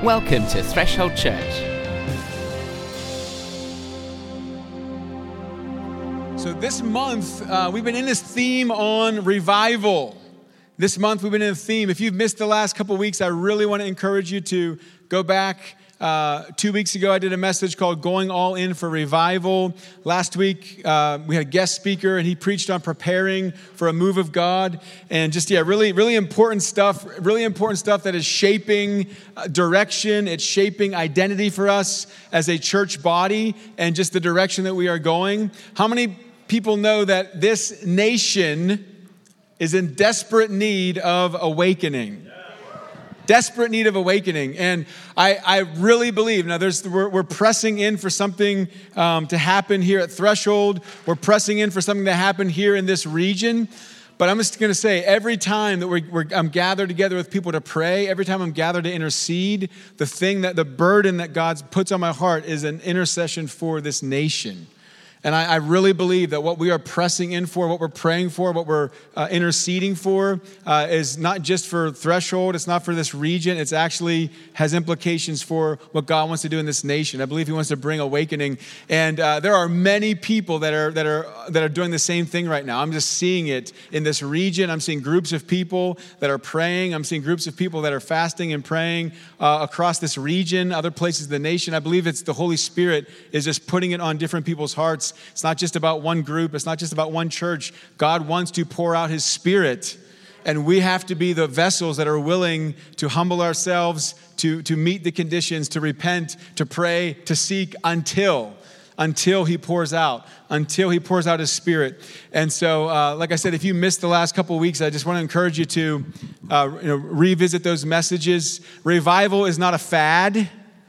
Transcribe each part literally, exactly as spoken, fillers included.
Welcome to Threshold Church. So this month, uh, we've been in this theme on revival. This month, we've been in a theme. If you've missed the last couple weeks, I really want to encourage you to go back. Uh, two weeks ago, I did a message called Going All In for Revival. Last week, uh, we had a guest speaker, and he preached on preparing for a move of God. And just, yeah, really, really important stuff, really important stuff that is shaping uh, direction. It's shaping identity for us as a church body and just the direction that we are going. How many people know that this nation is in desperate need of awakening? Desperate need of awakening. And I, I really believe, now there's we're, we're pressing in for something um, to happen here at Threshold. We're pressing in for something to happen here in this region. But I'm just going to say, every time that we're, we're, I'm gathered together with people to pray, every time I'm gathered to intercede, the thing that, the burden that God puts on my heart is an intercession for this nation. And I, I really believe that what we are pressing in for, what we're praying for, what we're uh, interceding for uh, is not just for Threshold. It's not for this region. It's actually has implications for what God wants to do in this nation. I believe He wants to bring awakening. And uh, there are many people that are that are that are doing the same thing right now. I'm just seeing it in this region. I'm seeing groups of people that are praying. I'm seeing groups of people that are fasting and praying uh, across this region, other places of the nation. I believe it's the Holy Spirit is just putting it on different people's hearts. It's not just about one group. It's not just about one church. God wants to pour out His Spirit, and we have to be the vessels that are willing to humble ourselves, to, to meet the conditions, to repent, to pray, to seek until, until He pours out, until He pours out His Spirit. And so, uh, like I said, if you missed the last couple of weeks, I just want to encourage you to uh, you know, revisit those messages. Revival is not a fad.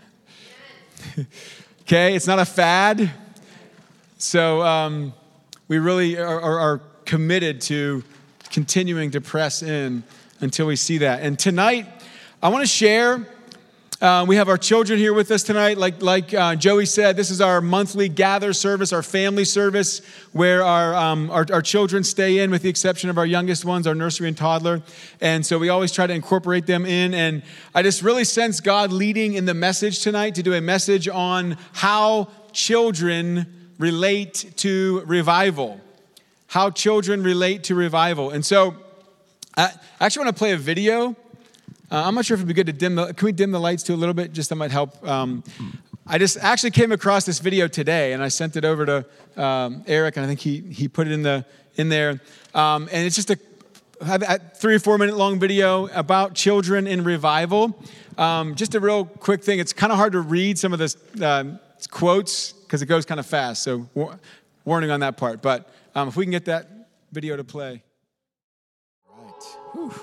Okay, it's not a fad. So um, we really are, are, are committed to continuing to press in until we see that. And tonight, I want to share, uh, we have our children here with us tonight. Like, like uh, Joey said, this is our monthly gather service, our family service, where our, um, our, our children stay in with the exception of our youngest ones, our nursery and toddler. And so we always try to incorporate them in. And I just really sense God leading in the message tonight to do a message on how children relate to revival, how children relate to revival. And so I actually want to play a video. Uh, I'm not sure if it'd be good to dim the, can we dim the lights too a little bit? Just that might help. Um, I just actually came across this video today and I sent it over to um, Eric, and I think he he put it in the in there. Um, and it's just a, a three or four minute long video about children in revival. Um, just a real quick thing. It's kind of hard to read some of this uh, quotes because it goes kind of fast, so war- warning on that part. But um, if we can get that video to play. Right. Whew.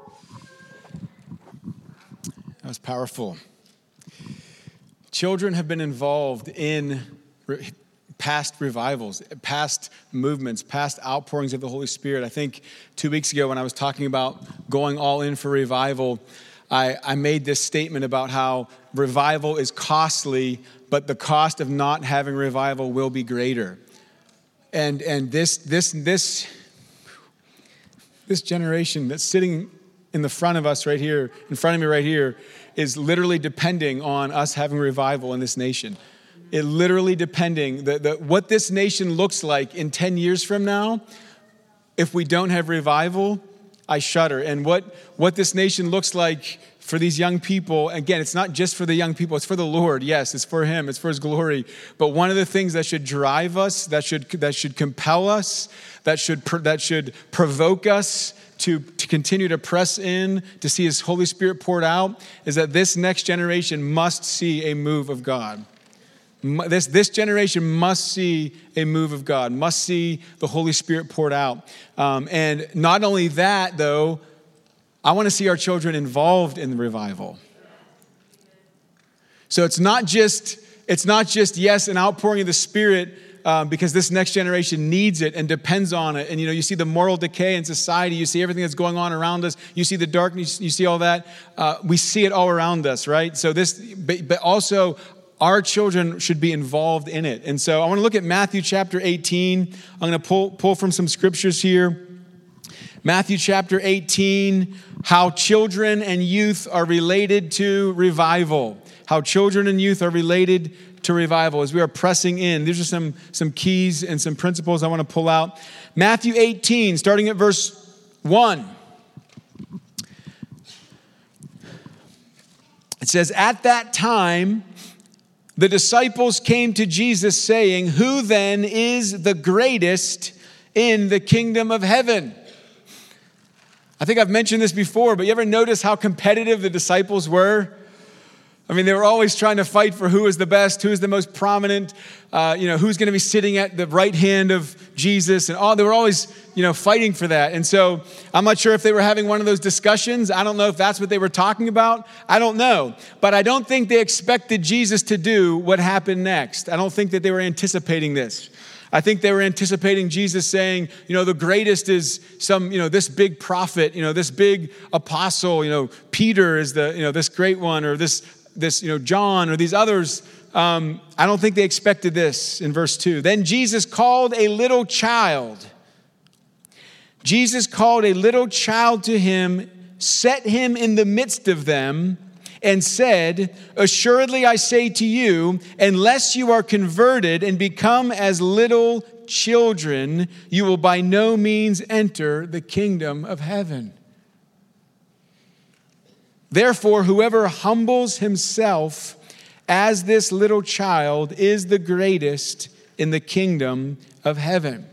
That was powerful. Children have been involved in re- past revivals, past movements, past outpourings of the Holy Spirit. I think two weeks ago when I was talking about going all in for revival, I, I made this statement about how revival is costly, but the cost of not having revival will be greater. And and this this this this generation that's sitting in the front of us right here, in front of me right here, is literally depending on us having revival in this nation. It literally depending the, the what this nation looks like in ten years from now. If we don't have revival, I shudder. And what what this nation looks like for these young people, again, it's not just for the young people, it's for the Lord. Yes, it's for Him, it's for His glory. But one of the things that should drive us, that should that should compel us, that should that should provoke us to, to continue to press in, to see His Holy Spirit poured out, is that this next generation must see a move of God. This, this generation must see a move of God, must see the Holy Spirit poured out. Um, and not only that, though, I want to see our children involved in the revival. So it's not just, it's not just, yes, an outpouring of the Spirit um, because this next generation needs it and depends on it. And, you know, you see the moral decay in society. You see everything that's going on around us. You see the darkness. You see all that. Uh, we see it all around us, right? So this, but, but also our children should be involved in it. And so I want to look at Matthew chapter eighteen. I'm going to pull, pull from some scriptures here. Matthew chapter eighteen, how children and youth are related to revival. How children and youth are related to revival. As we are pressing in, these are some, some keys and some principles I want to pull out. Matthew eighteen, starting at verse one. It says, at that time, the disciples came to Jesus saying, who then is the greatest in the kingdom of heaven? I think I've mentioned this before, but you ever notice how competitive the disciples were? I mean, they were always trying to fight for who is the best, who is the most prominent, uh, you know, who's going to be sitting at the right hand of Jesus, and all. They were always, you know, fighting for that. And so I'm not sure if they were having one of those discussions. I don't know if that's what they were talking about. I don't know. But I don't think they expected Jesus to do what happened next. I don't think that they were anticipating this. I think they were anticipating Jesus saying, you know, the greatest is some, you know, this big prophet, you know, this big apostle, you know, Peter is the, you know, this great one, or this, this, you know, John, or these others. Um, I don't think they expected this in verse two. Then Jesus called a little child. Jesus called a little child to him, set him in the midst of them, and said, assuredly I say to you, unless you are converted and become as little children, you will by no means enter the kingdom of heaven. Therefore, whoever humbles himself as this little child is the greatest in the kingdom of heaven.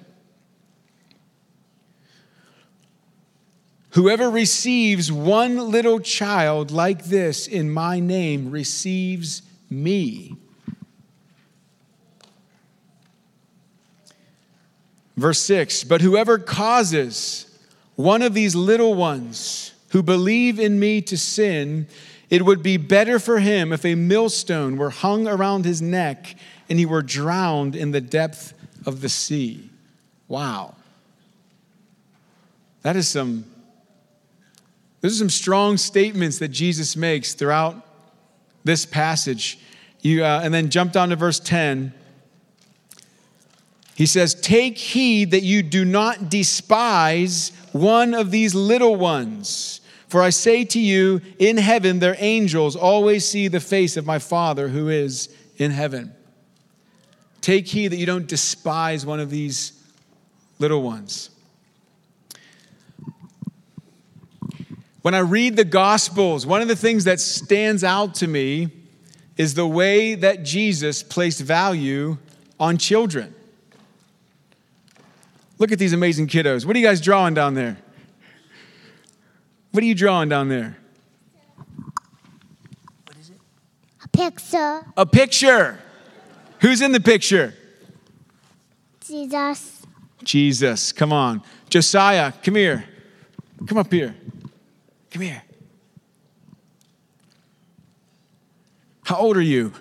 Whoever receives one little child like this in my name receives me. Verse six, but whoever causes one of these little ones who believe in me to sin, it would be better for him if a millstone were hung around his neck and he were drowned in the depth of the sea. Wow. That is some... Those are some strong statements that Jesus makes throughout this passage. You, uh, and then jump down to verse ten. He says, take heed that you do not despise one of these little ones. For I say to you, in heaven their angels always see the face of my Father who is in heaven. Take heed that you don't despise one of these little ones. When I read the Gospels, one of the things that stands out to me is the way that Jesus placed value on children. Look at these amazing kiddos. What are you guys drawing down there? What are you drawing down there? What is it? A picture. A picture. Who's in the picture? Jesus. Jesus. Come on. Josiah, come here. Come up here. Come here. How old are you?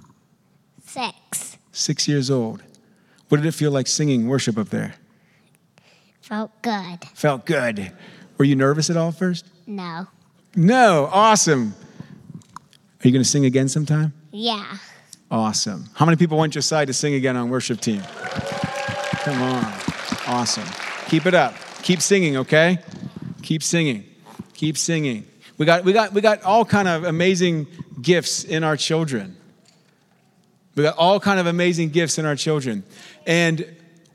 Six. Six years old. What did it feel like singing worship up there? Felt good. Felt good. Were you nervous at all first? No. No. Awesome. Are you going to sing again sometime? Yeah. Awesome. How many people want Josiah to sing again on worship team? Come on. Awesome. Keep it up. Keep singing, okay? Keep singing. Keep singing. We got, we got, we got all kind of amazing gifts in our children. We got all kind of amazing gifts in our children. And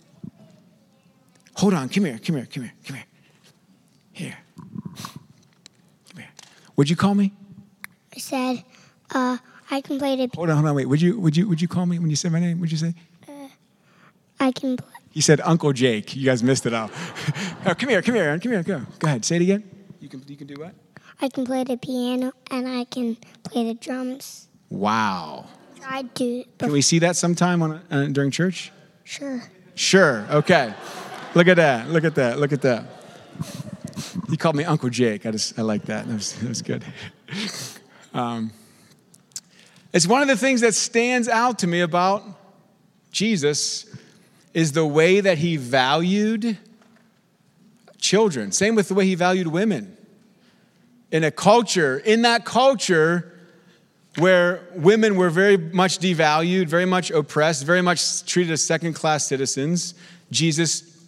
hold on, come here, come here, come here, come here. Here. Come here. What'd you call me? I said, uh, I can play the. Hold on, hold on, wait. Would you, would you, would you call me when you said my name? What'd you say? Uh, I can play. He said Uncle Jake. You guys missed it all. Oh, come here, come here, Aaron. Come here, go. Go ahead. Say it again. You can, you can do what? I can play the piano and I can play the drums. Wow. Tried to. Can we see that sometime on uh, during church? Sure. Sure. Okay. Look at that. Look at that. Look at that. He called me Uncle Jake. I just I like that. That was, that was good. Um, it's one of the things that stands out to me about Jesus is the way that he valued children. Same with the way he valued women. In a culture, in that culture where women were very much devalued, very much oppressed, very much treated as second-class citizens, Jesus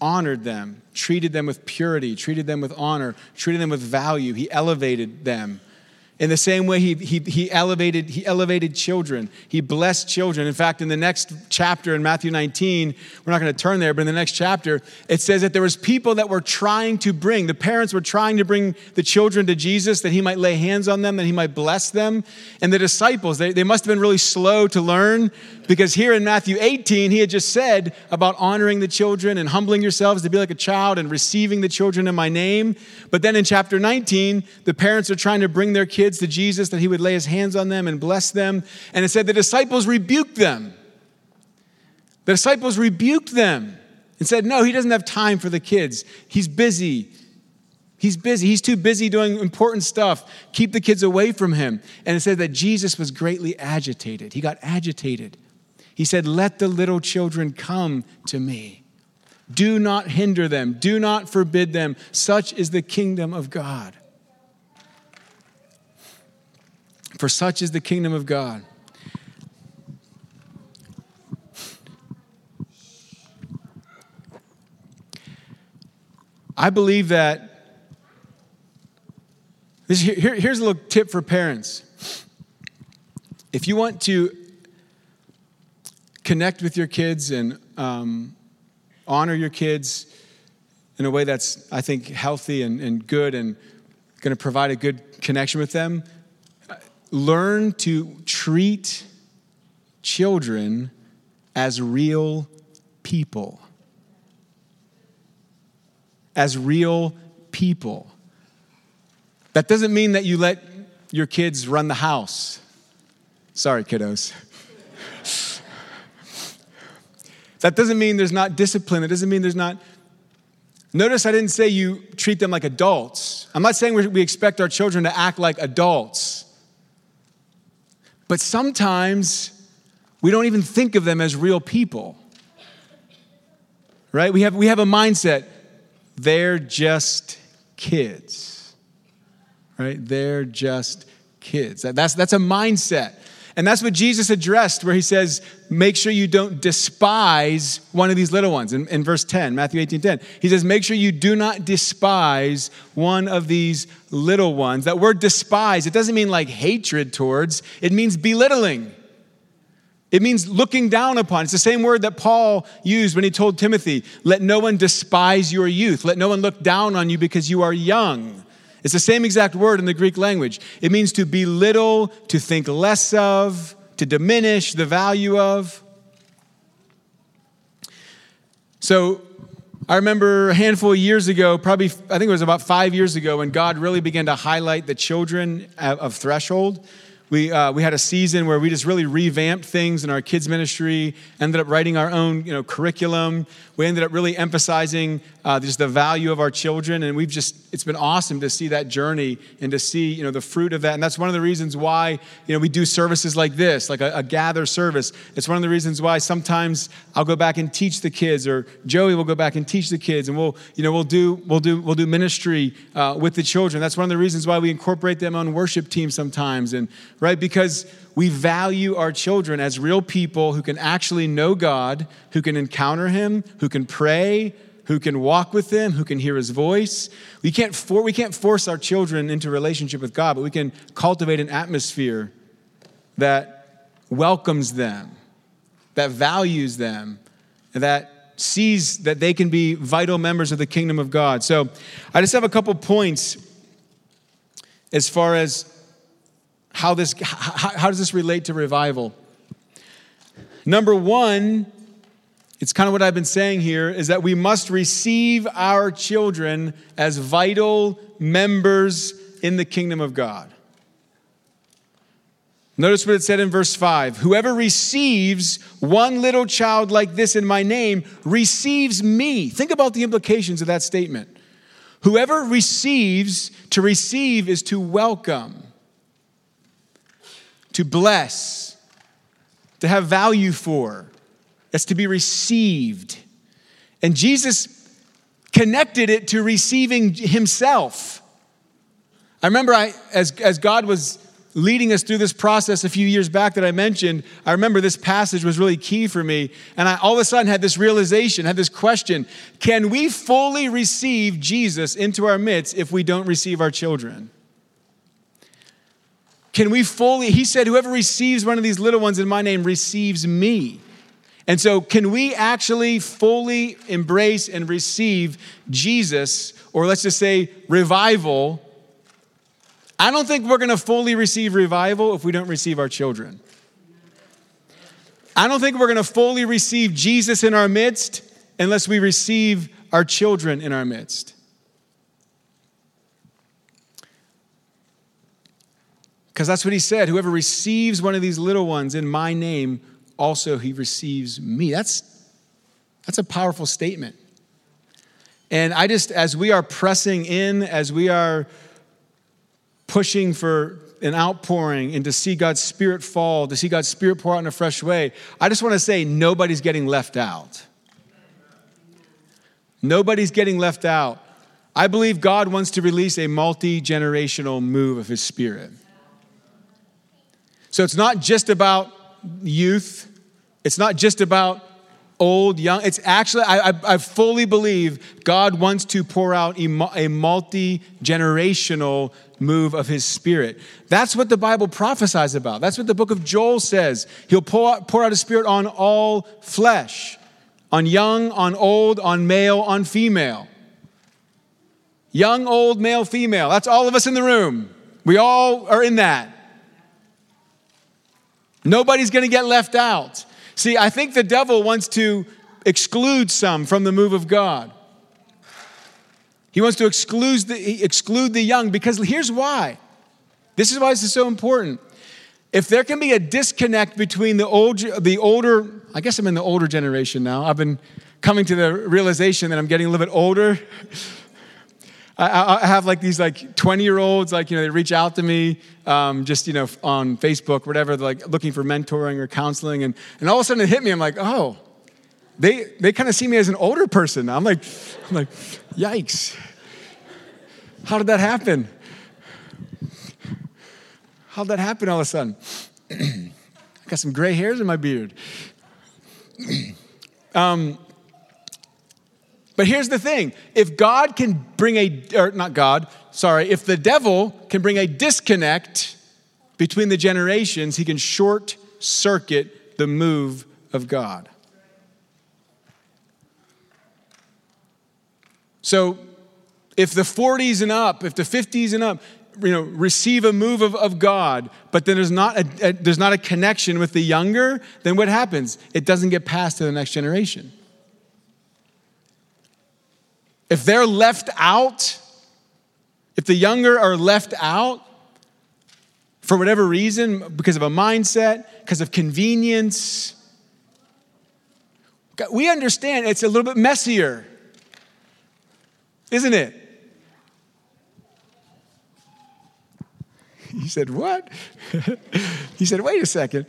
honored them, treated them with purity, treated them with honor, treated them with value. He elevated them. In the same way, he, he, he, elevated, he elevated children. He blessed children. In fact, in the next chapter in Matthew nineteen, we're not going to turn there, but in the next chapter, it says that there was people that were trying to bring, the parents were trying to bring the children to Jesus, that he might lay hands on them, that he might bless them. And the disciples, they, they must have been really slow to learn, because here in Matthew eighteen, he had just said about honoring the children and humbling yourselves to be like a child and receiving the children in my name. But then in chapter nineteen, the parents are trying to bring their kids to Jesus, that he would lay his hands on them and bless them. And it said the disciples rebuked them. The disciples rebuked them and said, no, he doesn't have time for the kids. He's busy. He's busy. He's too busy doing important stuff. Keep the kids away from him. And it said that Jesus was greatly agitated. He got agitated. He said, let the little children come to me. Do not hinder them. Do not forbid them. Such is the kingdom of God. For such is the kingdom of God. I believe that, this, here, here's a little tip for parents. If you want to connect with your kids and um, honor your kids in a way that's, I think, healthy and, and good and going to provide a good connection with them, learn to treat children as real people. As real people. That doesn't mean that you let your kids run the house. Sorry, kiddos. That doesn't mean there's not discipline. It doesn't mean there's not... Notice I didn't say you treat them like adults. I'm not saying we expect our children to act like adults. But sometimes we don't even think of them as real people. Right? We have, we have a mindset. They're just kids. Right? They're just kids. That's, that's a mindset. And that's what Jesus addressed, where he says, make sure you don't despise one of these little ones. In, in verse ten, Matthew eighteen ten, he says, make sure you do not despise one of these little ones. That word despise, it doesn't mean like hatred towards, it means belittling. It means looking down upon. It's the same word that Paul used when he told Timothy, let no one despise your youth. Let no one look down on you because you are young. It's the same exact word in the Greek language. It means to belittle, to think less of, to diminish the value of. So I remember a handful of years ago, probably, I think it was about five years ago, when God really began to highlight the children of Threshold. We uh, we had a season where we just really revamped things in our kids ministry, ended up writing our own you know, curriculum. We ended up really emphasizing uh, just the value of our children, and we've just, it's been awesome to see that journey and to see you know the fruit of that. And that's one of the reasons why you know we do services like this, like a, a gather service. It's one of the reasons why sometimes I'll go back and teach the kids, or Joey will go back and teach the kids, and we'll you know we'll do we'll do we'll do ministry uh, with the children. That's one of the reasons why we incorporate them on worship teams sometimes, and right, because we value our children as real people who can actually know God, who can encounter him, who can pray, who can walk with him, who can hear his voice. We can't, for, we can't force our children into a relationship with God, but we can cultivate an atmosphere that welcomes them, that values them, that sees that they can be vital members of the kingdom of God. So I just have a couple points as far as How this how, how does this relate to revival? Number one, it's kind of what I've been saying here, is that we must receive our children as vital members in the kingdom of God. Notice what it said in verse five. Whoever receives one little child like this in my name receives me. Think about the implications of that statement. Whoever receives, to receive is to welcome, to bless, to have value for. That's to be received. And Jesus connected it to receiving himself. I remember I, as, as God was leading us through this process a few years back that I mentioned, I remember this passage was really key for me. And I all of a sudden had this realization, had this question: can we fully receive Jesus into our midst if we don't receive our children? Can we fully, he said, whoever receives one of these little ones in my name receives me. And so can we actually fully embrace and receive Jesus, or let's just say revival? I don't think we're going to fully receive revival if we don't receive our children. I don't think we're going to fully receive Jesus in our midst unless we receive our children in our midst. Because that's what he said. Whoever receives one of these little ones in my name, also he receives me. That's, that's a powerful statement. And I just, as we are pressing in, as we are pushing for an outpouring and to see God's Spirit fall, to see God's Spirit pour out in a fresh way, I just want to say nobody's getting left out. Nobody's getting left out. I believe God wants to release a multi-generational move of his Spirit. So it's not just about youth. It's not just about old, young. It's actually, I, I, I fully believe God wants to pour out a, a multi-generational move of his Spirit. That's what the Bible prophesies about. That's what the book of Joel says. He'll pour out, pour out his Spirit on all flesh, on young, on old, on male, on female. Young, old, male, female. That's all of us in the room. We all are in that. Nobody's going to get left out. See, I think the devil wants to exclude some from the move of God. He wants to exclude the, exclude the young, because here's why. This is why this is so important. If there can be a disconnect between the old, the older, I guess I'm in the older generation now. I've been coming to the realization that I'm getting a little bit older. I, I have like these like twenty-year-olds, like, you know, they reach out to me um, just, you know, on Facebook, whatever, they're like looking for mentoring or counseling. And, and all of a sudden it hit me. I'm like, oh, they they kind of see me as an older person. I'm like, I'm like, yikes. How did that happen? How did that happen all of a sudden? I got some gray hairs in my beard. um. But here's the thing. If God can bring a, or not God, sorry, if the devil can bring a disconnect between the generations, he can short circuit the move of God. So if the forties and up, if the fifties and up, you know, receive a move of, of God, but then there's not a, a, there's not a connection with the younger, then what happens? It doesn't get passed to the next generation. If they're left out, if the younger are left out for whatever reason, because of a mindset, because of convenience, we understand it's a little bit messier, isn't it? He said, what? He said, wait a second.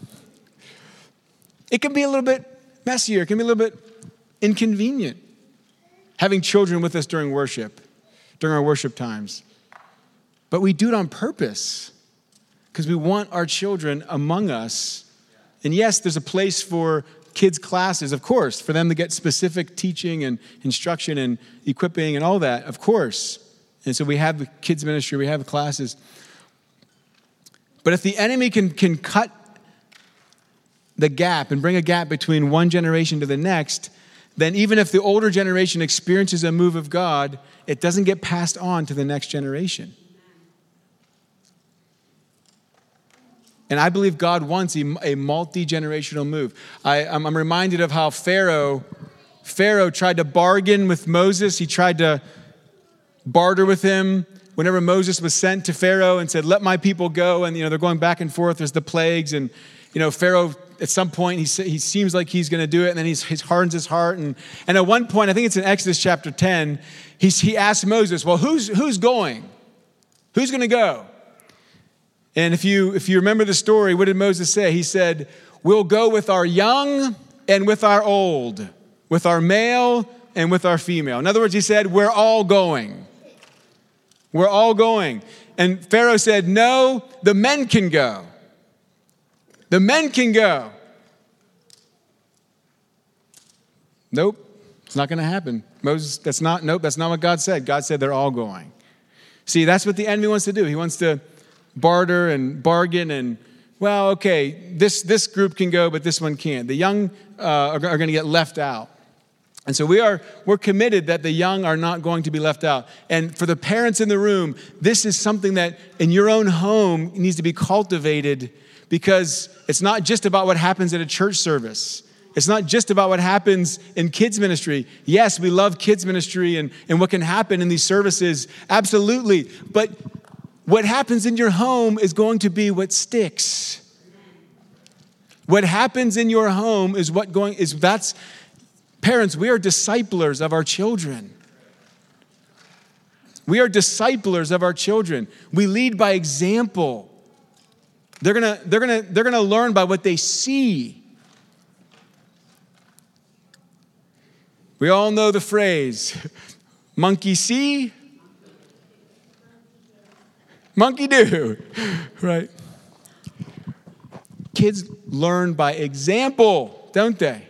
It can be a little bit messier. It can be a little bit inconvenient. Having children with us during worship, during our worship times. But we do it on purpose because we want our children among us. And yes, there's a place for kids' classes, of course, for them to get specific teaching and instruction and equipping and all that, of course. And so we have the kids' ministry, we have classes. But if the enemy can, can cut the gap and bring a gap between one generation to the next, then even if the older generation experiences a move of God, it doesn't get passed on to the next generation. And I believe God wants a, a multi-generational move. I, I'm, I'm reminded of how Pharaoh, Pharaoh tried to bargain with Moses. He tried to barter with him whenever Moses was sent to Pharaoh and said, let my people go. And, you know, they're going back and forth. There's the plagues. And, you know, Pharaoh, at some point, he, he seems like he's going to do it, and then he's, he hardens his heart. And, and at one point, I think it's in Exodus chapter ten, he's, he asks Moses, well, who's, who's going? Who's going to go? And if you, if you remember the story, what did Moses say? He said, we'll go with our young and with our old, with our male and with our female. In other words, he said, we're all going. We're all going. And Pharaoh said, no, the men can go. The men can go. Nope, it's not going to happen. Moses, that's not, nope, that's not what God said. God said they're all going. See, that's what the enemy wants to do. He wants to barter and bargain and, well, okay, this, this group can go, but this one can't. The young uh, are, are going to get left out. And so we are, we're committed that the young are not going to be left out. And for the parents in the room, this is something that in your own home needs to be cultivated, because it's not just about what happens at a church service. It's not just about what happens in kids ministry. Yes, we love kids ministry and, and what can happen in these services. Absolutely. But what happens in your home is going to be what sticks. What happens in your home is what going is that's parents, we are disciplers of our children. We are disciplers of our children. We lead by example. They're gonna, they're gonna, they're gonna learn by what they see. We all know the phrase, monkey see, monkey do, right? Kids learn by example, don't they?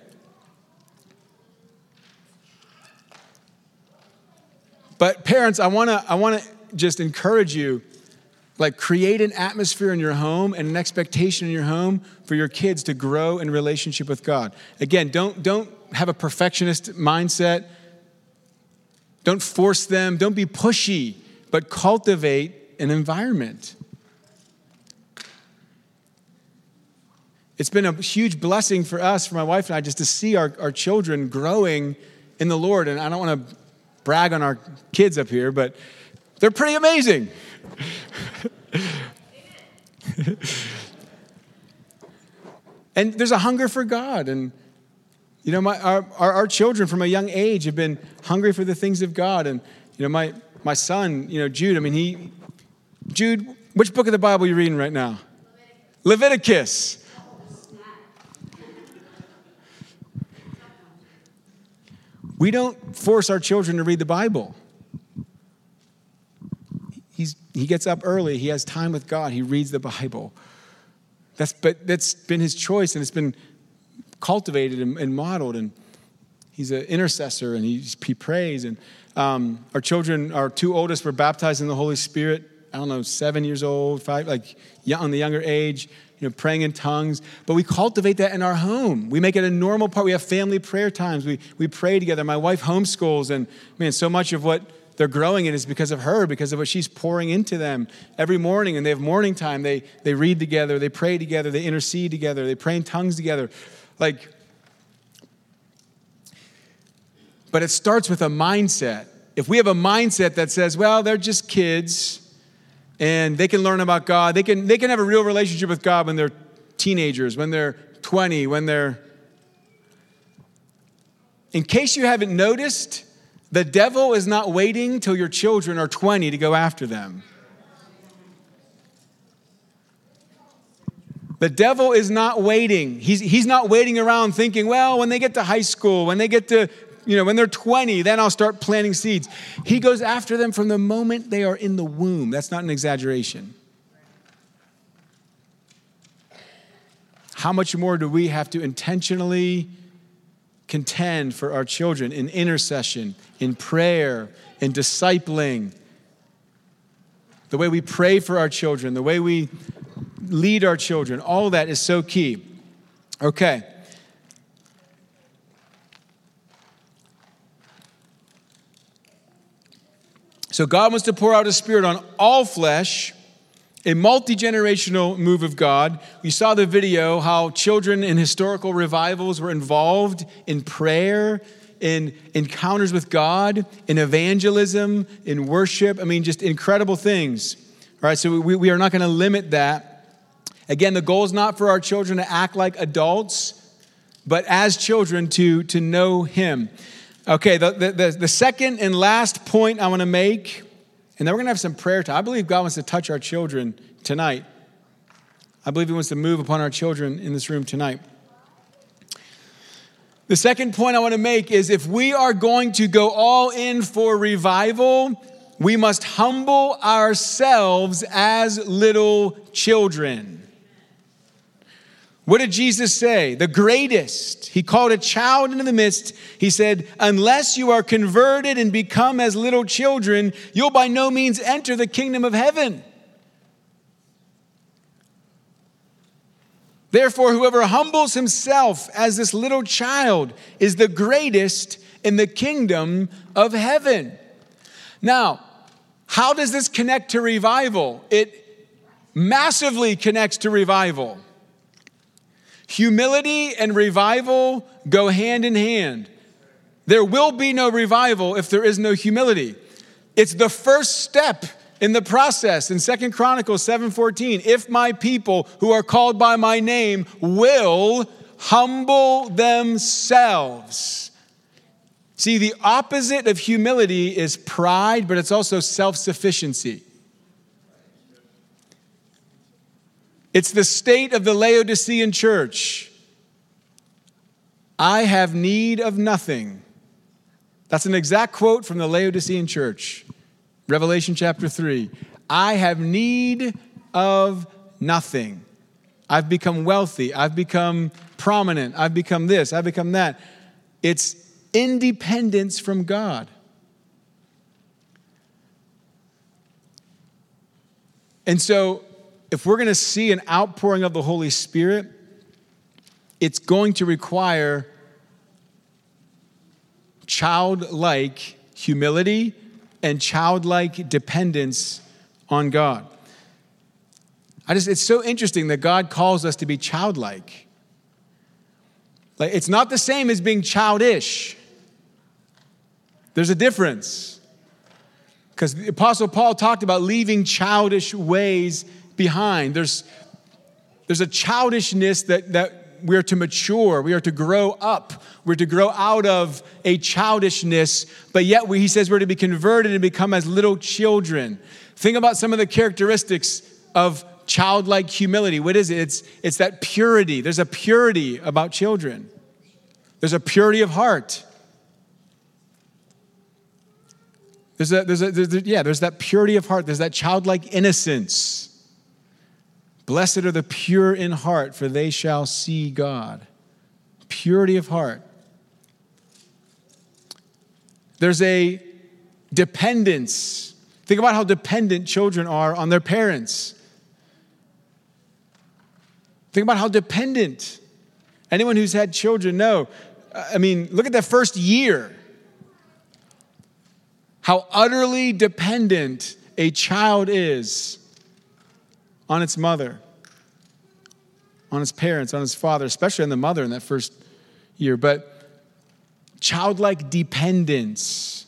But parents, I want to I want to just encourage you, like create an atmosphere in your home and an expectation in your home for your kids to grow in relationship with God. Again, don't don't have a perfectionist mindset. Don't force them. Don't be pushy, but cultivate an environment. It's been a huge blessing for us, for my wife and I, just to see our, our children growing in the Lord. And I don't want to brag on our kids up here, but they're pretty amazing. And there's a hunger for God. And, you know, my our, our, our children from a young age have been hungry for the things of God. And, you know, my, my son, you know, Jude, I mean, he, Jude, which book of the Bible are you reading right now? Leviticus. Leviticus. We don't force our children to read the Bible. He's, he gets up early. He has time with God. He reads the Bible. That's, but that's been his choice, and it's been cultivated and, and modeled. And he's an intercessor, and he, he prays. And um, our children, our two oldest, were baptized in the Holy Spirit. I don't know, seven years old, five, like on the younger age. You know, praying in tongues, but we cultivate that in our home. We make it a normal part. We have family prayer times. We we pray together. My wife homeschools, and man, so much of what they're growing in is because of her, because of what she's pouring into them every morning. And they have morning time. They they read together. They pray together. They intercede together. They pray in tongues together. Like, but it starts with a mindset. If we have a mindset that says, well, they're just kids, and they can learn about God. They can, they can have a real relationship with God when they're teenagers, when they're twenty, when they're... In case you haven't noticed, the devil is not waiting till your children are twenty to go after them. The devil is not waiting. He's, he's not waiting around thinking, well, when they get to high school, when they get to... You know, when they're twenty, then I'll start planting seeds. He goes after them from the moment they are in the womb. That's not an exaggeration. How much more do we have to intentionally contend for our children in intercession, in prayer, in discipling? The way we pray for our children, the way we lead our children, all of that is so key. Okay. So God wants to pour out His Spirit on all flesh, a multi-generational move of God. We saw the video how children in historical revivals were involved in prayer, in encounters with God, in evangelism, in worship. I mean, just incredible things. All right, so we, we are not going to limit that. Again, the goal is not for our children to act like adults, but as children to, to know Him. Okay, the, the, the second and last point I want to make, and then we're going to have some prayer time. I believe God wants to touch our children tonight. I believe He wants to move upon our children in this room tonight. The second point I want to make is if we are going to go all in for revival, we must humble ourselves as little children. What did Jesus say? The greatest. He called a child into the midst. He said, unless you are converted and become as little children, you'll by no means enter the kingdom of heaven. Therefore, whoever humbles himself as this little child is the greatest in the kingdom of heaven. Now, how does this connect to revival? It massively connects to revival. Humility and revival go hand in hand. There will be no revival if there is no humility. It's the first step in the process. In Second Chronicles seven fourteen, if my people who are called by my name will humble themselves. See, the opposite of humility is pride, but it's also self-sufficiency. It's the state of the Laodicean church. I have need of nothing. That's an exact quote from the Laodicean church. Revelation chapter three. I have need of nothing. I've become wealthy. I've become prominent. I've become this. I've become that. It's independence from God. And so, if we're going to see an outpouring of the Holy Spirit, it's going to require childlike humility and childlike dependence on God. I just, it's so interesting that God calls us to be childlike. Like, it's not the same as being childish. There's a difference. Because the Apostle Paul talked about leaving childish ways behind. There's, there's a childishness that, that we're to mature. We are to grow up. We're to grow out of a childishness, but yet we, he says we're to be converted and become as little children. Think about some of the characteristics of childlike humility. What is it? It's, it's that purity. There's a purity about children. There's a purity of heart. There's a, there's a, there's a, yeah, there's that purity of heart. There's that childlike innocence. Blessed are the pure in heart, for they shall see God. Purity of heart. There's a dependence. Think about how dependent children are on their parents. Think about how dependent. Anyone who's had children know. I mean, look at that first year. How utterly dependent a child is on its mother, on its parents, on its father, especially on the mother in that first year. But childlike dependence.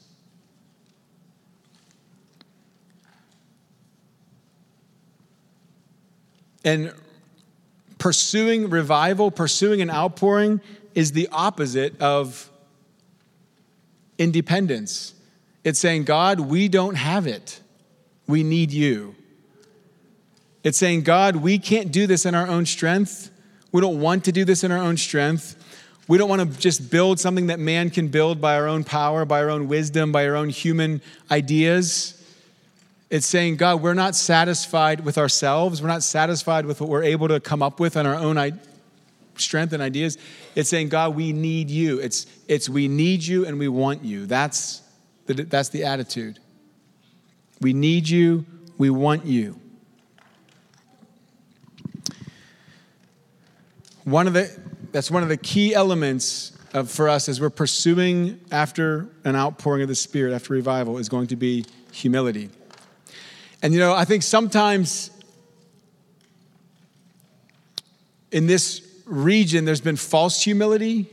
And pursuing revival, pursuing an outpouring is the opposite of independence. It's saying, God, we don't have it. We need you. It's saying, God, we can't do this in our own strength. We don't want to do this in our own strength. We don't want to just build something that man can build by our own power, by our own wisdom, by our own human ideas. It's saying, God, we're not satisfied with ourselves. We're not satisfied with what we're able to come up with on our own strength and ideas. It's saying, God, we need you. It's, it's we need you and we want you. That's the, that's the attitude. We need you. We want you. One of the, that's one of the key elements of, for us as we're pursuing after an outpouring of the Spirit, after revival, is going to be humility. And you know, I think sometimes in this region, there's been false humility.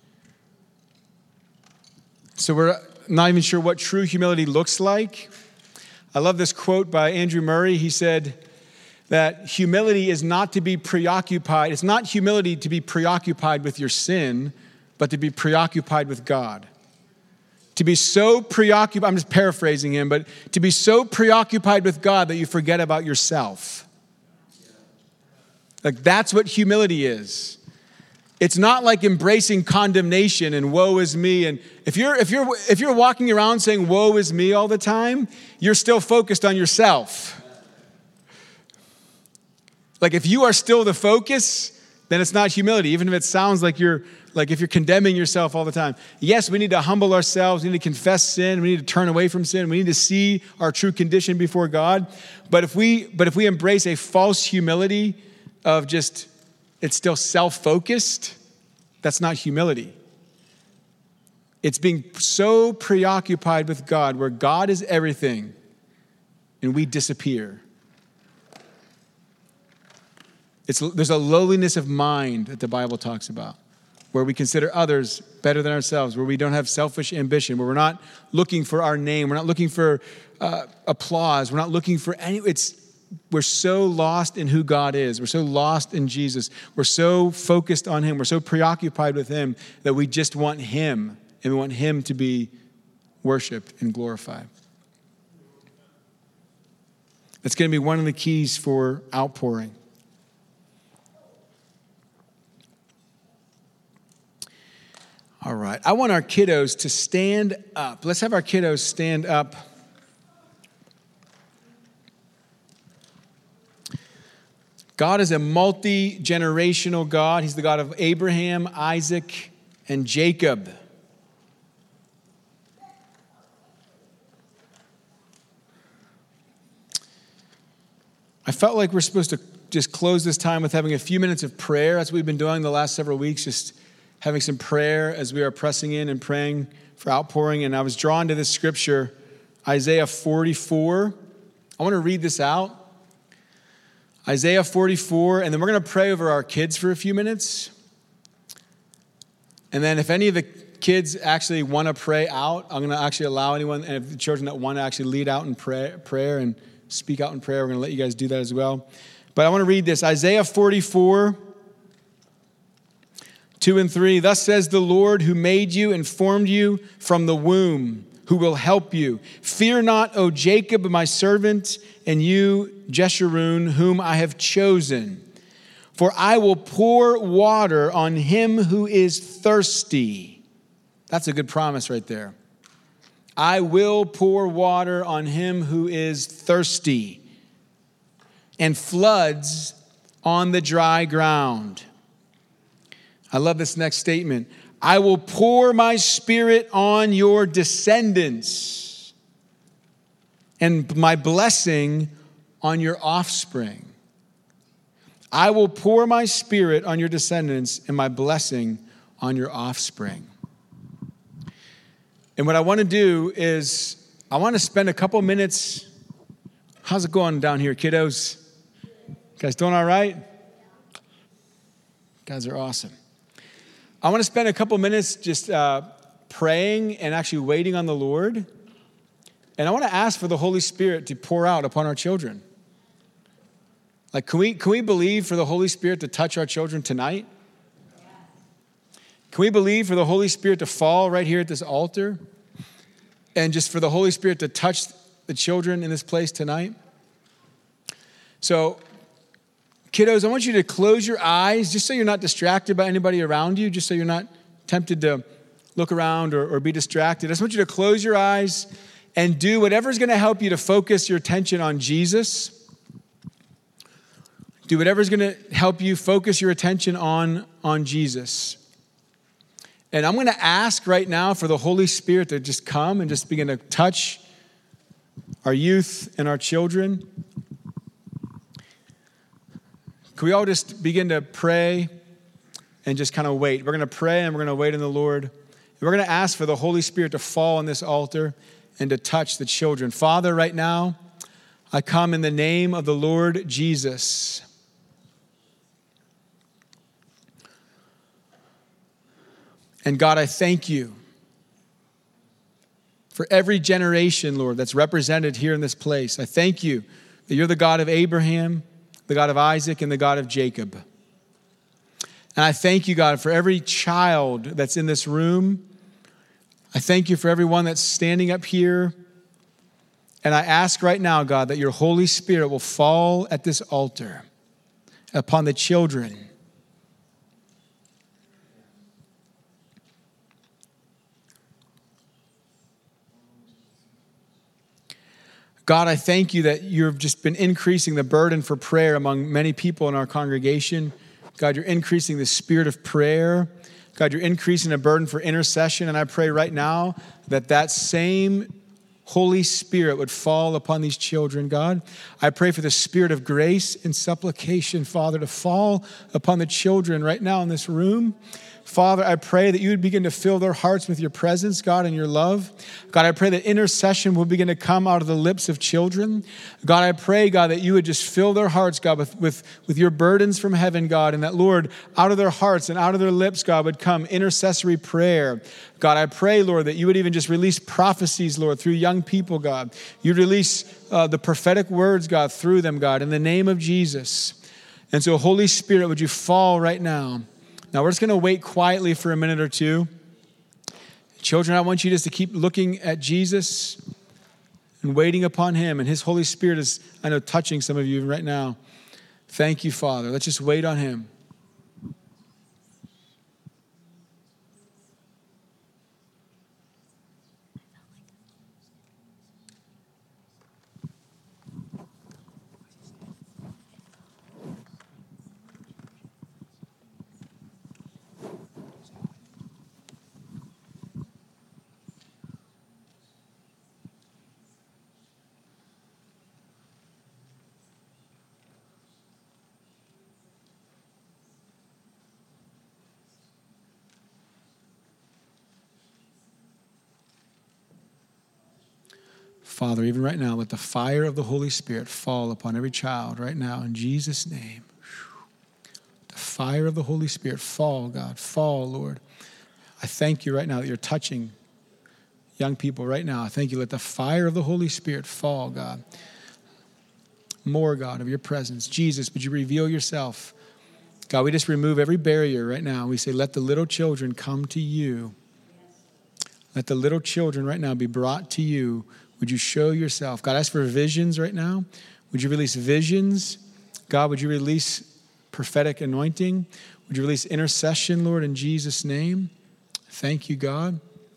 So we're not even sure what true humility looks like. I love this quote by Andrew Murray. He said that humility is not to be preoccupied. It's not humility to be preoccupied with your sin, but to be preoccupied with God. To be so preoccupied, I'm just paraphrasing him, but to be so preoccupied with God that you forget about yourself. Like, that's what humility is. It's not like embracing condemnation and woe is me. And if you're if you're if you're walking around saying woe is me all the time, you're still focused on yourself. Like if you are still the focus, then it's not humility, even if it sounds like you're like if you're condemning yourself all the time. Yes, we need to humble ourselves, we need to confess sin, we need to turn away from sin, we need to see our true condition before God. But if we but if we embrace a false humility of just it's still self-focused, that's not humility. It's being so preoccupied with God, where God is everything, and we disappear. It's, there's a lowliness of mind that the Bible talks about, where we consider others better than ourselves, where we don't have selfish ambition, where we're not looking for our name, we're not looking for uh, applause, we're not looking for any, it's, we're so lost in who God is. We're so lost in Jesus. We're so focused on him. We're so preoccupied with him that we just want him, and we want him to be worshiped and glorified. That's going to be one of the keys for outpouring. All right. I want our kiddos to stand up. Let's have our kiddos stand up. God is a multi-generational God. He's the God of Abraham, Isaac, and Jacob. I felt like we're supposed to just close this time with having a few minutes of prayer. That's what we've been doing the last several weeks, just having some prayer as we are pressing in and praying for outpouring. And I was drawn to this scripture, Isaiah forty-four. I want to read this out. Isaiah forty-four, and then we're going to pray over our kids for a few minutes. And then if any of the kids actually want to pray out, I'm going to actually allow anyone, and if the children that want to actually lead out in prayer, prayer and speak out in prayer, we're going to let you guys do that as well. But I want to read this, Isaiah forty-four, two and three. Thus says the Lord who made you and formed you from the womb, who will help you. Fear not, O Jacob, my servant, and you, Jeshurun, whom I have chosen. For I will pour water on him who is thirsty. That's a good promise right there. I will pour water on him who is thirsty, and floods on the dry ground. I love this next statement. I will pour my spirit on your descendants and my blessing on your offspring. I will pour my spirit on your descendants and my blessing on your offspring. And what I want to do is I want to spend a couple minutes. How's it going down here, kiddos? You guys doing all right? You guys are awesome. I want to spend a couple minutes just uh, praying and actually waiting on the Lord. And I want to ask for the Holy Spirit to pour out upon our children. Like, can we, can we believe for the Holy Spirit to touch our children tonight? Can we believe for the Holy Spirit to fall right here at this altar? And just for the Holy Spirit to touch the children in this place tonight? So, kiddos, I want you to close your eyes just so you're not distracted by anybody around you, just so you're not tempted to look around or, or be distracted. I just want you to close your eyes and do whatever's going to help you to focus your attention on Jesus. Do whatever's going to help you focus your attention on, on Jesus. And I'm going to ask right now for the Holy Spirit to just come and just begin to touch our youth and our children. Can we all just begin to pray and just kind of wait? We're going to pray and we're going to wait on the Lord. And we're going to ask for the Holy Spirit to fall on this altar and to touch the children. Father, right now, I come in the name of the Lord Jesus. And God, I thank you for every generation, Lord, that's represented here in this place. I thank you that you're the God of Abraham, the God of Isaac, and the God of Jacob. And I thank you, God, for every child that's in this room. I thank you for everyone that's standing up here. And I ask right now, God, that your Holy Spirit will fall at this altar upon the children. God, I thank you that you've just been increasing the burden for prayer among many people in our congregation. God, you're increasing the spirit of prayer. God, you're increasing a burden for intercession. And I pray right now that that same Holy Spirit would fall upon these children, God. I pray for the spirit of grace and supplication, Father, to fall upon the children right now in this room. Father, I pray that you would begin to fill their hearts with your presence, God, and your love. God, I pray that intercession will begin to come out of the lips of children. God, I pray, God, that you would just fill their hearts, God, with, with, with your burdens from heaven, God, and that, Lord, out of their hearts and out of their lips, God, would come intercessory prayer. God, I pray, Lord, that you would even just release prophecies, Lord, through young people, God. You'd release uh, the prophetic words, God, through them, God, in the name of Jesus. And so, Holy Spirit, would you fall right now? Now, we're just going to wait quietly for a minute or two. Children, I want you just to keep looking at Jesus and waiting upon him. And his Holy Spirit is, I know, touching some of you right now. Thank you, Father. Let's just wait on him. Father, even right now, let the fire of the Holy Spirit fall upon every child right now in Jesus' name. The fire of the Holy Spirit fall, God, fall, Lord. I thank you right now that you're touching young people right now. I thank you. Let the fire of the Holy Spirit fall, God. More, God, of your presence. Jesus, would you reveal yourself? God, we just remove every barrier right now. We say, let the little children come to you. Let the little children right now be brought to you. Would you show yourself? God, I ask for visions right now. Would you release visions? God, would you release prophetic anointing? Would you release intercession, Lord, in Jesus' name? Thank you, God.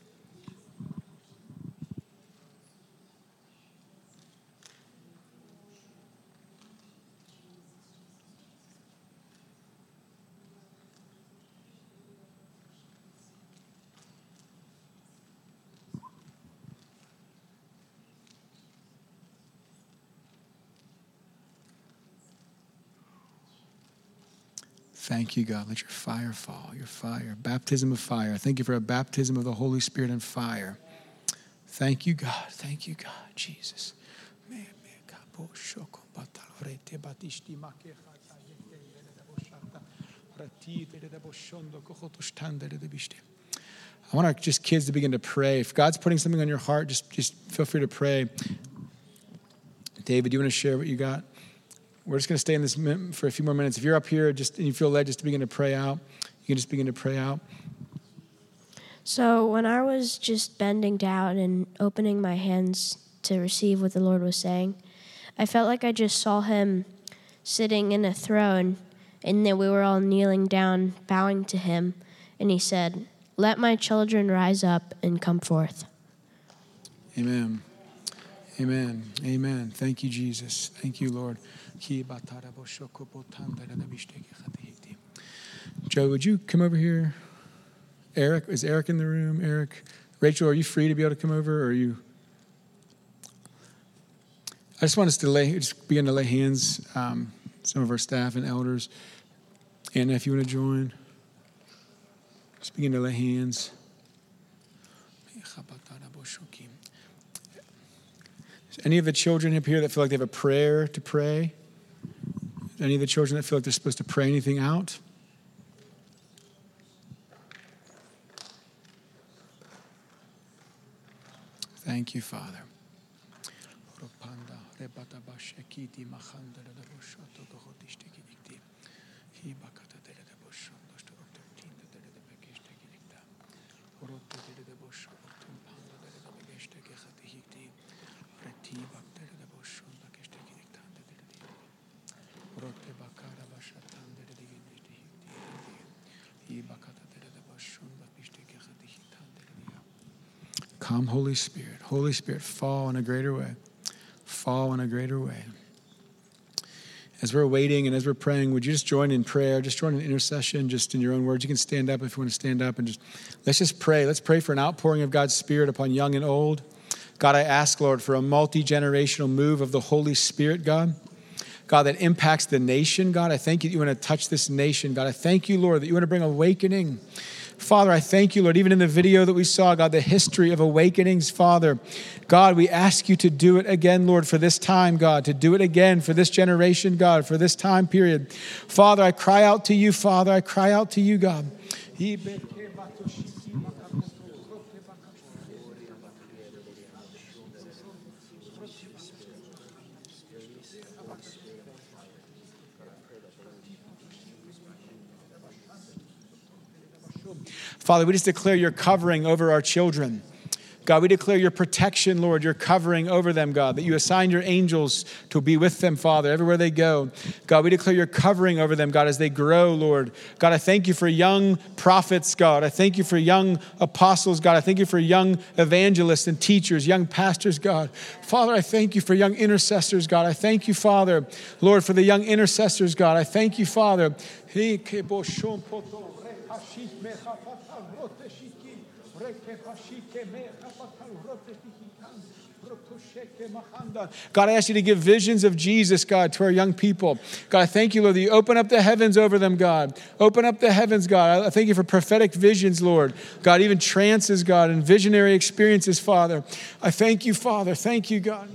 Thank you, God. Let your fire fall, your fire. Baptism of fire. Thank you for a baptism of the Holy Spirit and fire. Thank you, God. Thank you, God. Jesus. I want our just kids to begin to pray. If God's putting something on your heart, just, just feel free to pray. David, do you want to share what you got? We're just going to stay in this for a few more minutes. If you're up here just and you feel led just to begin to pray out, you can just begin to pray out. So when I was just bending down and opening my hands to receive what the Lord was saying, I felt like I just saw him sitting in a throne, and then we were all kneeling down, bowing to him, and he said, "Let my children rise up and come forth." Amen. Amen. Amen. Thank you, Jesus. Thank you, Lord. Joe, would you come over here? Eric, is Eric in the room? Eric, Rachel, are you free to be able to come over? Or are you? I just want us to lay, just begin to lay hands. Um, some of our staff and elders. Anna, if you want to join, just begin to lay hands. Any of the children up here that feel like they have a prayer to pray? Any of the children that feel like they're supposed to pray anything out? Thank you, Father. Come, Holy Spirit. Holy Spirit, fall in a greater way. fall in a greater way. As we're waiting and as we're praying, would you just join in prayer, just join in intercession, just in your own words. You can stand up if you want to stand up and just, let's just pray. Let's pray for an outpouring of God's Spirit upon young and old. God, I ask, Lord, for a multi-generational move of the Holy Spirit, God. God, that impacts the nation. God, I thank you that you want to touch this nation. God, I thank you, Lord, that you want to bring awakening. Father, I thank you, Lord, even in the video that we saw, God, the history of awakenings, Father. God, we ask you to do it again, Lord, for this time, God, to do it again for this generation, God, for this time period. Father, I cry out to you, Father. I cry out to you, God. Father, we just declare your covering over our children. God, we declare your protection, Lord, your covering over them, God, that you assign your angels to be with them, Father, everywhere they go. God, we declare your covering over them, God, as they grow, Lord. God, I thank you for young prophets, God. I thank you for young apostles, God. I thank you for young evangelists and teachers, young pastors, God. Father, I thank you for young intercessors, God. I thank you, Father, Lord, for the young intercessors, God. I thank you, Father. God, I ask you to give visions of Jesus, God, to our young people. God, I thank you, Lord, that you open up the heavens over them, God. Open up the heavens, God. I thank you for prophetic visions, Lord. God, even trances, God, and visionary experiences, Father. I thank you, Father. Thank you, God.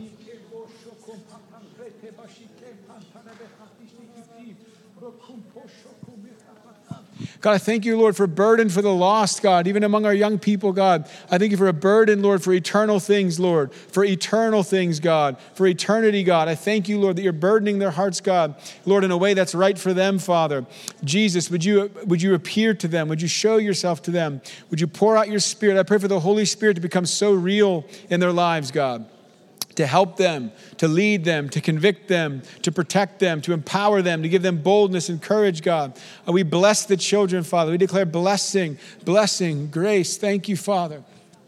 God, I thank you, Lord, for burden for the lost, God, even among our young people, God. I thank you for a burden, Lord, for eternal things, Lord, for eternal things, God, for eternity, God. I thank you, Lord, that you're burdening their hearts, God, Lord, in a way that's right for them, Father. Jesus, would you, would you appear to them? Would you show yourself to them? Would you pour out your Spirit? I pray for the Holy Spirit to become so real in their lives, God, to help them, to lead them, to convict them, to protect them, to empower them, to give them boldness and courage, God. And we bless the children, Father. We declare blessing, blessing, grace. Thank you, Father.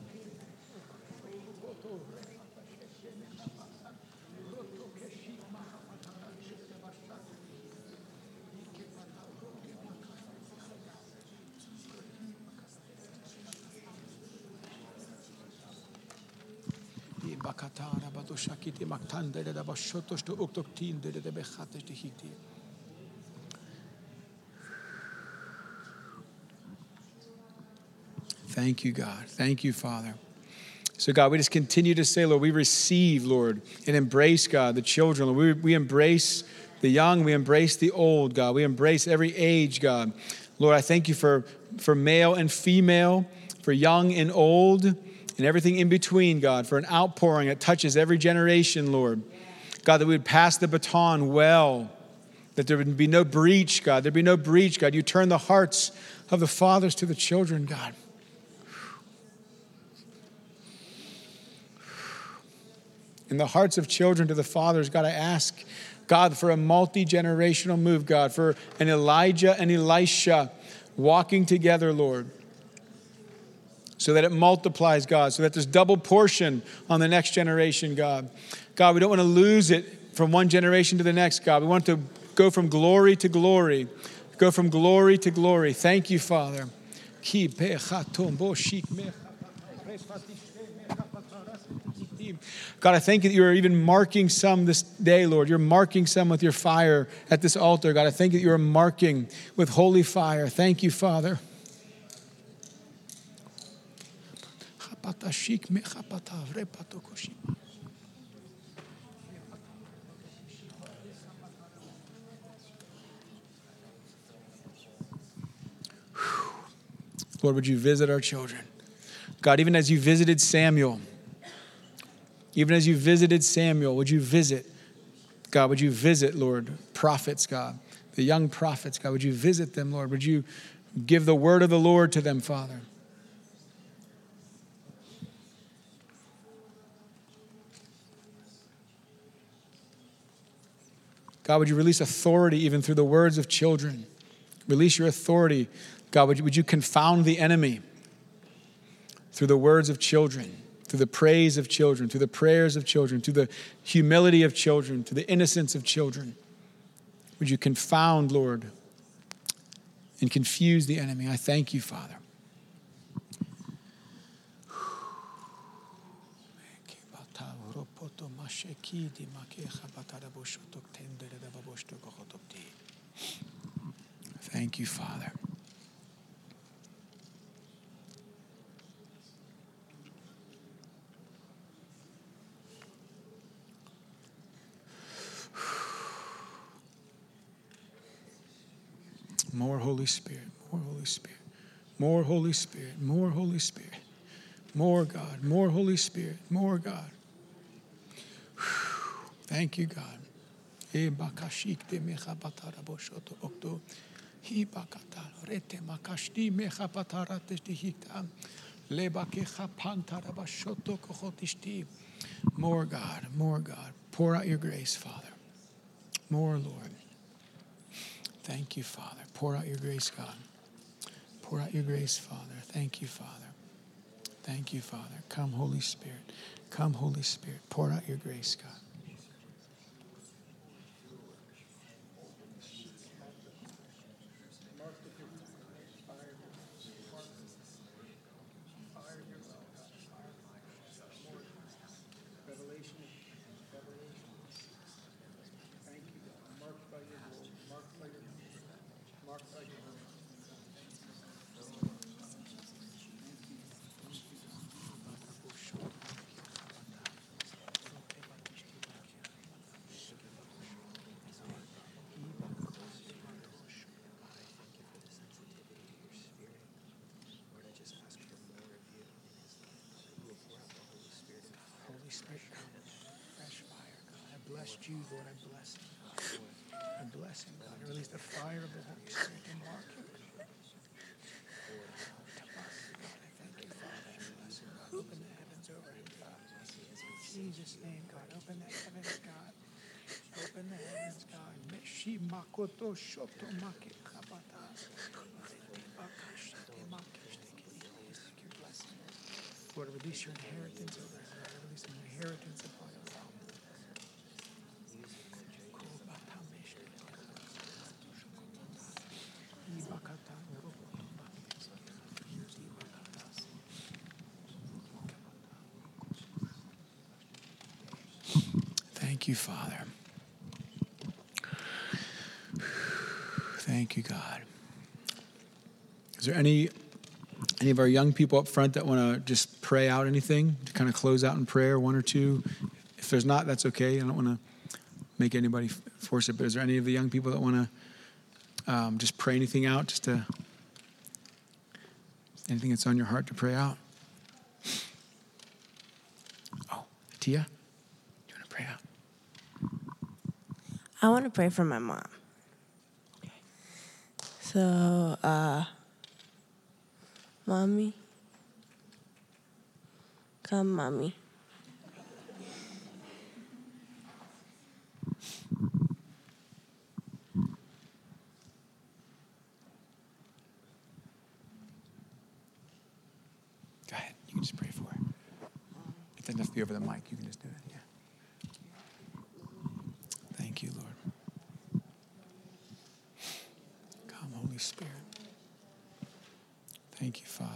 Thank you, God. Thank you, Father. So, God, we just continue to say, Lord, we receive, Lord, and embrace, God, the children. We, we embrace the young. We embrace the old, God. We embrace every age, God. Lord, I thank you for, for male and female, for young and old, and everything in between, God, for an outpouring that touches every generation, Lord. God, that we would pass the baton well, that there would be no breach, God. There'd be no breach, God. You turn the hearts of the fathers to the children, God. In the hearts of children to the fathers, God, I ask, God, for a multi-generational move, God, for an Elijah and Elisha walking together, Lord, so that it multiplies, God, so that there's double portion on the next generation, God. God, we don't want to lose it from one generation to the next, God. We want to go from glory to glory, go from glory to glory. Thank you, Father. God, I thank you that you are even marking some this day, Lord. You're marking some with your fire at this altar. God, I thank you that you are marking with holy fire. Thank you, Father. Lord, would you visit our children? God, even as you visited Samuel, even as you visited Samuel, would you visit, God, would you visit, Lord, prophets, God, the young prophets, God, would you visit them, Lord? Would you give the word of the Lord to them, Father? God, would you release authority even through the words of children? Release your authority. God, would you, would you confound the enemy through the words of children, through the praise of children, through the prayers of children, through the humility of children, through the innocence of children. Would you confound, Lord, and confuse the enemy? I thank you, Father. Thank you, Father. More Holy Spirit, more Holy Spirit, more Holy Spirit, more Holy Spirit, more God, more Holy Spirit, more God. Thank you, God. More God, more God. Pour out your grace, Father. More, Lord. Thank you, Father. Pour out your grace, God. Pour out your grace, Father. Thank you, Father. Thank you, Father. Come, Holy Spirit. Come, Holy Spirit. Pour out your grace, God. You, Lord, I bless him. I bless him, God. I release the fire of the Holy Spirit to mark him. God, I thank you, Father. I bless him, God. Open the heavens over him, God. In Jesus' name, God. Open the heavens, God. Open the heavens, God. Meshi makoto shoto make kabata. Your blessing. Lord, release your inheritance over him. Lord, release an inheritance upon him. Thank you, Father. Thank you, God. Is there any any of our young people up front that want to just pray out anything to kind of close out in prayer, one or two? If there's not, that's okay. I don't want to make anybody force it, but is there any of the young people that want to um, just pray anything out, just to anything that's on your heart to pray out? Oh, Tia, you want to pray out? I want to pray for my mom. Okay. So, uh, Mommy. Come, Mommy. Go ahead. You can just pray for her. It doesn't have to be over the mic. You can just do it. Yeah. Thank you, Lord. Come, Holy Spirit. Thank you, Father.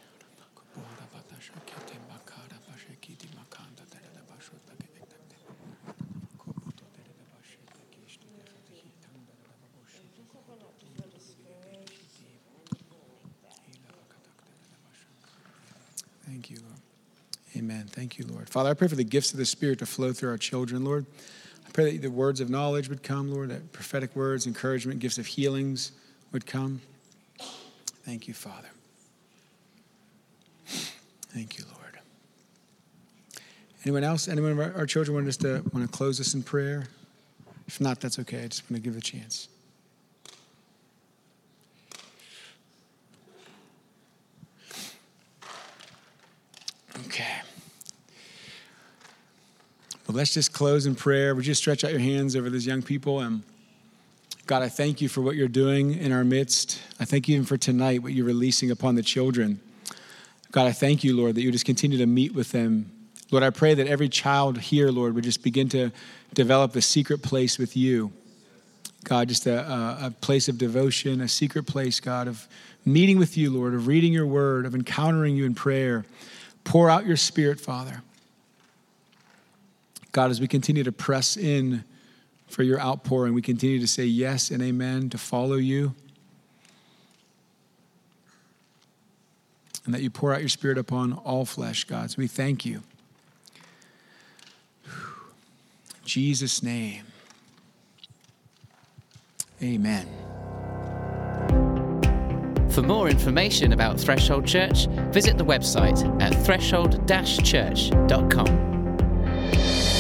Thank you, Lord. Amen. Thank you, Lord. Father, I pray for the gifts of the Spirit to flow through our children, Lord. I pray that the words of knowledge would come, Lord, that prophetic words, encouragement, gifts of healings would come. Thank you, Father. Thank you, Lord. Anyone else? Anyone of our, our children want us to want to close this in prayer? If not, that's okay. I just want to give it a chance. Okay. Well, let's just close in prayer. Would you stretch out your hands over these young people? And God, I thank you for what you're doing in our midst. I thank you even for tonight, what you're releasing upon the children. God, I thank you, Lord, that you just continue to meet with them. Lord, I pray that every child here, Lord, would just begin to develop a secret place with you. God, just a, a, a place of devotion, a secret place, God, of meeting with you, Lord, of reading your word, of encountering you in prayer. Pour out your Spirit, Father. God, as we continue to press in for your outpouring, we continue to say yes and amen, to follow you. And that you pour out your Spirit upon all flesh, God. So we thank you. In Jesus' name. Amen. For more information about Threshold Church, visit the website at threshold dash church dot com.